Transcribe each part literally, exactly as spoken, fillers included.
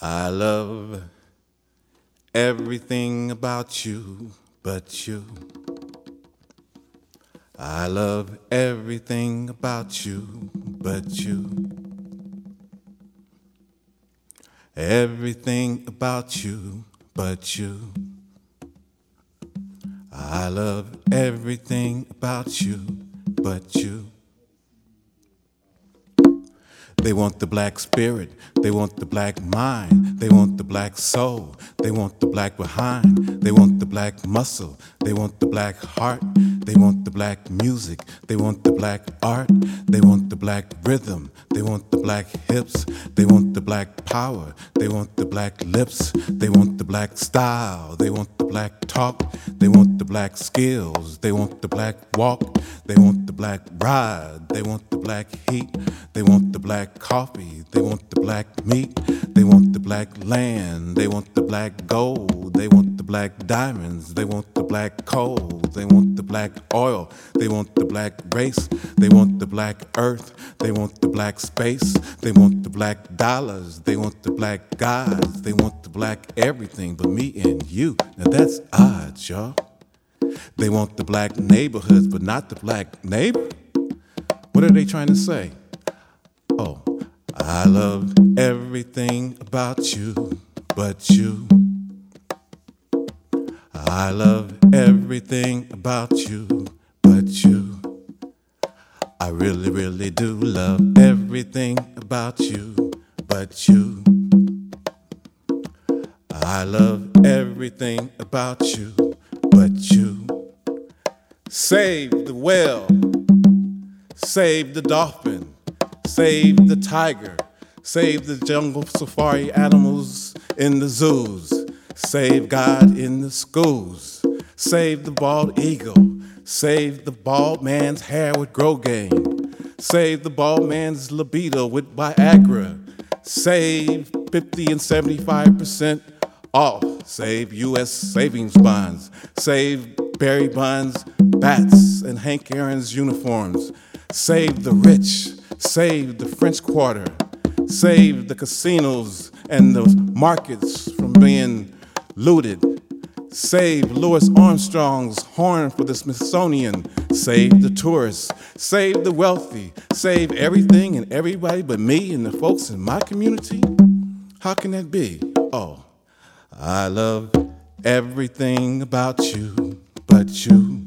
I love everything about you but you. I love everything about you but you. Everything about you but you. I love everything about you but you. They want the black spirit, they want the black mind, they want the black soul, they want the black behind, they want the black muscle, they want the black heart, they want the black music, they want the black art, they want the black rhythm, they want the black hips, they want the black power, they want the black lips, they want the black style, they want the black talk, they want the black skills, they want the black walk, they want the black ride, they want the black heat, they want the black coffee, they want the black meat, they want the black land, they want the black gold, they want the black diamonds, they want the black coal, they want the black oil, they want the black race, they want the black earth, they want the black space, they want the black dollars, they want the black guys, they want the black everything but me and you. Now that's odd, y'all. They want the black neighborhoods but not the black neighbor. What are they trying to say? Oh, I love everything about you but you. I love everything about you but you. I really, really do love everything about you but you. I love everything about you but you. Save the whale, save the dolphin, save the tiger, save the jungle safari animals in the zoos, save God in the schools, save the bald eagle, save the bald man's hair with Rogaine, save the bald man's libido with Viagra, save fifty and seventy-five percent off, save U S savings bonds, save Barry Bonds, bats, and Hank Aaron's uniforms, save the rich, save the French Quarter, save the casinos and the markets from being looted, save Louis Armstrong's horn for the Smithsonian, save the tourists, save the wealthy, save everything and everybody but me and the folks in my community? How can that be? Oh, I love everything about you but you.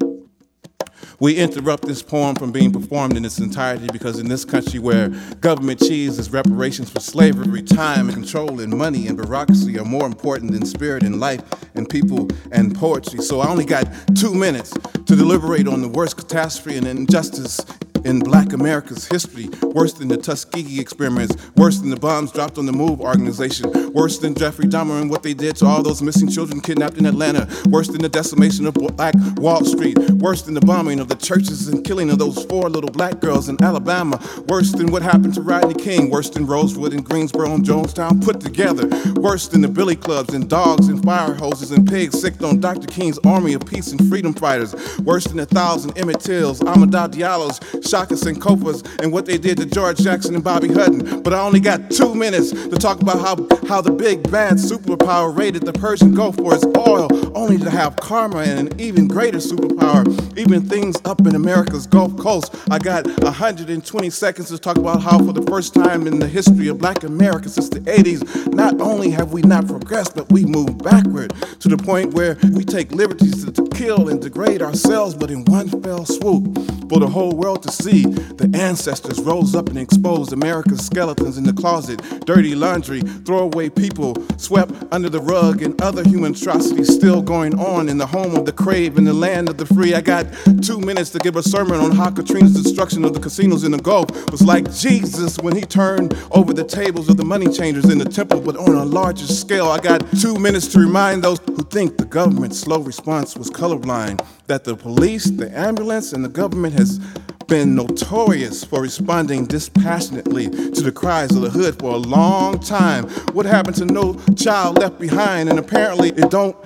We interrupt this poem from being performed in its entirety because in this country where government cheese is reparations for slavery, time and control and money and bureaucracy are more important than spirit and life and people and poetry. So I only got two minutes to deliberate on the worst catastrophe and injustice in Black America's history, worse than the Tuskegee experiments, worse than the bombs dropped on the MOVE organization, worse than Jeffrey Dahmer and what they did to all those missing children kidnapped in Atlanta, worse than the decimation of Black Wall Street, worse than the bombing of the churches and killing of those four little black girls in Alabama, worse than what happened to Rodney King, worse than Rosewood and Greensboro and Jonestown put together, worse than the billy clubs and dogs and fire hoses and pigs sicked on Doctor King's army of peace and freedom fighters, worse than a thousand Emmett Tills, Amadou Diallo's, Shaka Sankofas, and what they did to George Jackson and Bobby Hutton. But I only got two minutes to talk about how, how the big bad superpower raided the Persian Gulf for its oil, only to have karma and an even greater superpower, even things up in America's Gulf Coast. I got one hundred twenty seconds to talk about how for the first time in the history of Black America since the eighties, not only have we not progressed, but we moved backward to the point where we take liberties to, to kill and degrade ourselves, but in one fell swoop, for the whole world to see, the ancestors rose up and exposed America's skeletons in the closet, dirty laundry, throwaway people swept under the rug, and other human atrocities still going on in the home of the crave and the land of the free. I got two minutes to give a sermon on how Katrina's destruction of the casinos in the Gulf was like Jesus when he turned over the tables of the money changers in the temple, but on a larger scale. I got two minutes to remind those who think the government's slow response was colorblind that the police, the ambulance, and the government has been notorious for responding dispassionately to the cries of the hood for a long time. What happened to No Child Left Behind? And apparently it don't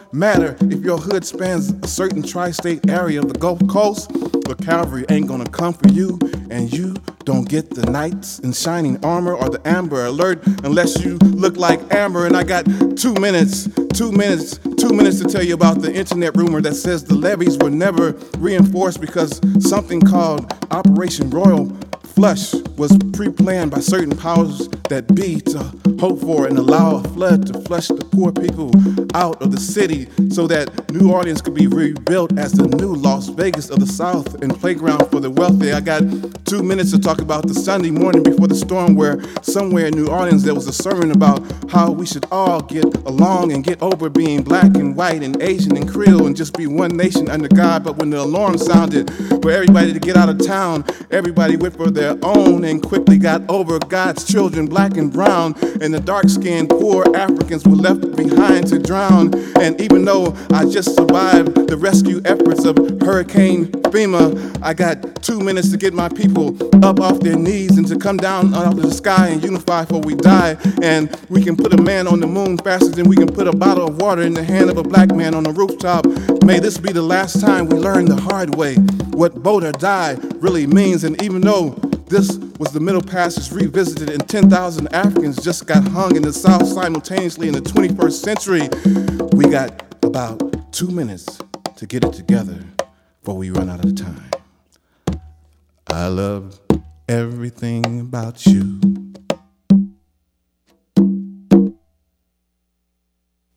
matter if your hood spans a certain tri-state area of the Gulf Coast, the cavalry ain't gonna come for you, and you don't get the knights in shining armor or the Amber Alert unless you look like Amber. And I got two minutes, two minutes, two minutes to tell you about the internet rumor that says the levees were never reinforced because something called Operation Royal Flush was pre-planned by certain powers that be to hope for and allow a flood to flush the poor people out of the city so that New Orleans could be rebuilt as the new Las Vegas of the South and playground for the wealthy. I got two minutes to talk about the Sunday morning before the storm where somewhere in New Orleans there was a sermon about how we should all get along and get over being black and white and Asian and Creole and just be one nation under God. But when the alarm sounded for everybody to get out of town, everybody went for their own and quickly got over God's children, black and brown, and the dark-skinned poor Africans were left behind to drown. And even though I just survived the rescue efforts of Hurricane FEMA, I got two minutes to get my people up off their knees and to come down out of the sky and unify before we die. And we can put a man on the moon faster than we can put a bottle of water in the hand of a black man on a rooftop. May this be the last time we learn the hard way what vote or die really means. And even though this was the Middle Passage revisited and ten thousand Africans just got hung in the South simultaneously in the twenty-first century, we got about two minutes to get it together before we run out of time. I love everything about you.